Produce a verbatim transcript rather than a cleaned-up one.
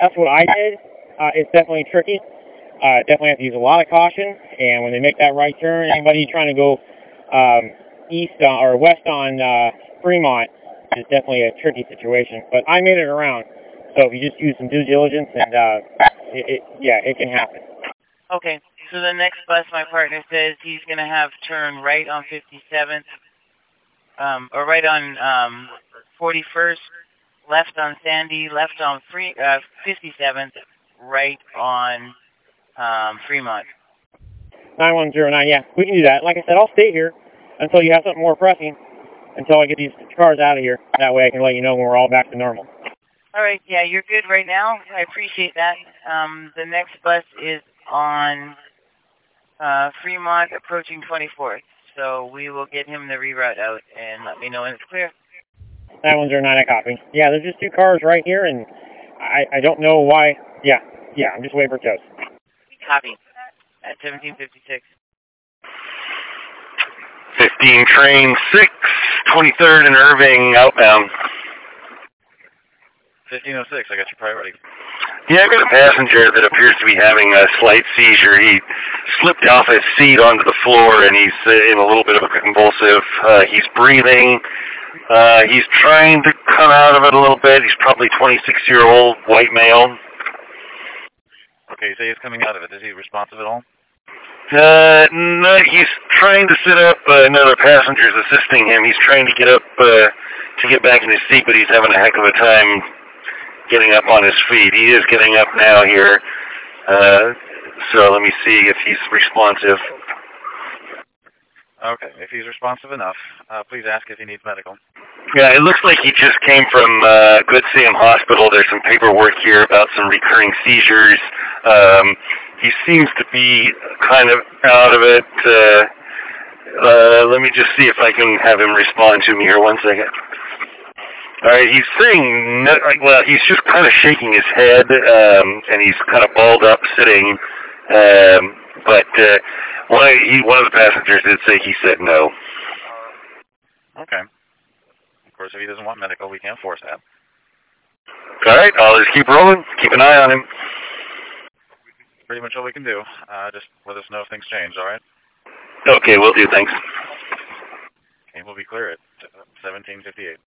that's what I did. Uh, it's definitely tricky. Uh, definitely have to use a lot of caution. And when they make that right turn, anybody trying to go um, east on, or west on uh, Fremont is definitely a tricky situation. But I made it around. So if you just use some due diligence, and uh, it, it, yeah, it can happen. Okay. So the next bus, my partner says he's going to have turn right on fifty-seventh, um, or right on um, forty-first, left on Sandy, left on Free, uh, fifty-seventh, right on um, Fremont. nine one zero nine, yeah, we can do that. Like I said, I'll stay here until you have something more pressing, until I get these cars out of here. That way I can let you know when we're all back to normal. All right, yeah, you're good right now. I appreciate that. Um, the next bus is on uh, Fremont approaching twenty-fourth, so we will get him the reroute out and let me know when it's clear. nine one zero nine, I copy. Yeah, there's just two cars right here, and I, I don't know why. Yeah, yeah, I'm just waiting for toast. Copy. At seventeen fifty-six. fifteen train six, twenty-third and Irving outbound. fifteen oh six, I got your priority. Yeah, I've got a passenger that appears to be having a slight seizure. He slipped off his seat onto the floor, and he's uh, in a little bit of a convulsive. Uh, he's breathing. Uh, he's trying to come out of it a little bit. He's probably twenty-six-year-old white male. Okay, you say he's coming out of it. Is he responsive at all? Uh, no, he's trying to sit up. Uh, another passenger's assisting him. He's trying to get up uh, to get back in his seat, but he's having a heck of a time getting up on his feet. He is getting up now here. Uh, so let me see if he's responsive. Okay, if he's responsive enough, uh, please ask if he needs medical. Yeah, it looks like he just came from uh, Good Sam Hospital. There's some paperwork here about some recurring seizures. Um, he seems to be kind of out of it. Uh, uh, let me just see if I can have him respond to me here. One second. All right, he's saying, no, well, he's just kind of shaking his head, um, and he's kind of balled up sitting. Um, but uh, one, of, he, one of the passengers did say he said no. Okay. Of course, if he doesn't want medical, we can't force that. All right, I'll just keep rolling. Keep an eye on him. Pretty much all we can do. Uh, just let us know if things change, all right? Okay, will do. Thanks. Okay, we'll be clear at seventeen fifty-eight.